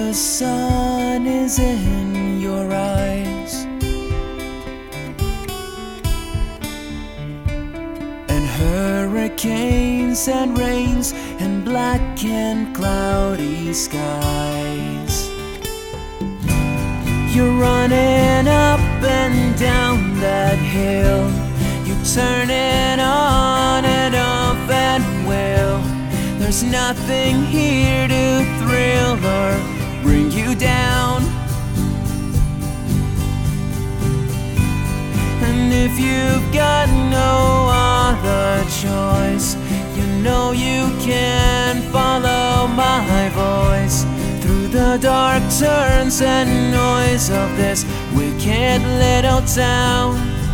The sun is in your eyes, and hurricanes and rains and black and cloudy skies. You're running up and down that hill, you turn it on and off at will. There's nothing here to thrill or bring you down. And if you've got no other choice, you know you can follow my voice through the dark turns and noise of this wicked little town.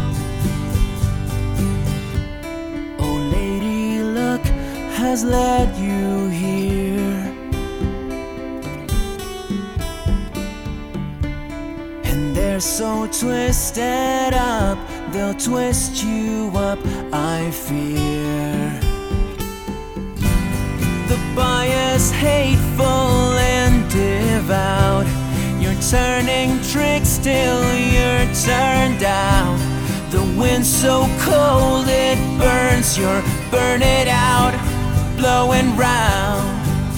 Oh lady, luck has led you here, and they're so twisted up, they'll twist you up, I fear. The bias hateful and devout, you're turning tricks till you're turned out. The wind's so cold it burns, you're burning out, blowing round.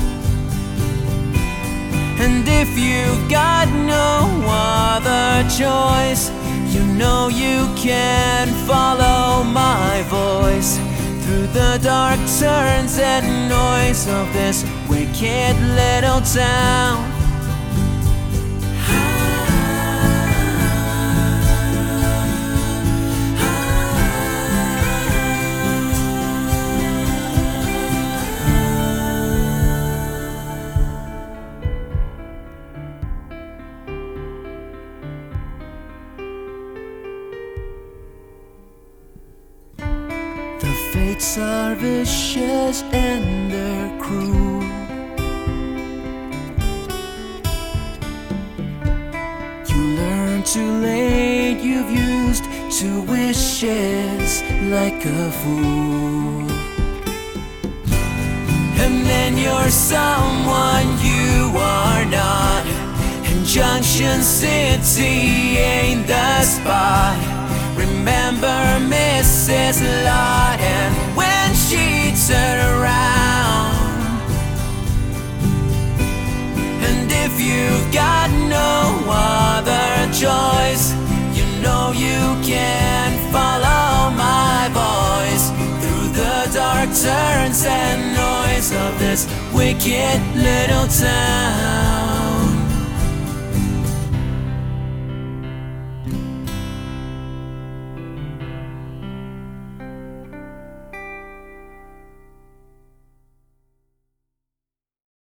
And if you've got no other choice, you know you can follow my voice through the dark turns and noise of this wicked little town. The fates are vicious and they're cruel. You learn too late, you've used 2 wishes like a fool. And then you're someone you are not, and Junction City ain't the spot. Remember Mrs. Lot, and when she turned around. And if you've got no other choice, you know you can follow my voice through the dark turns and noise of this wicked little town.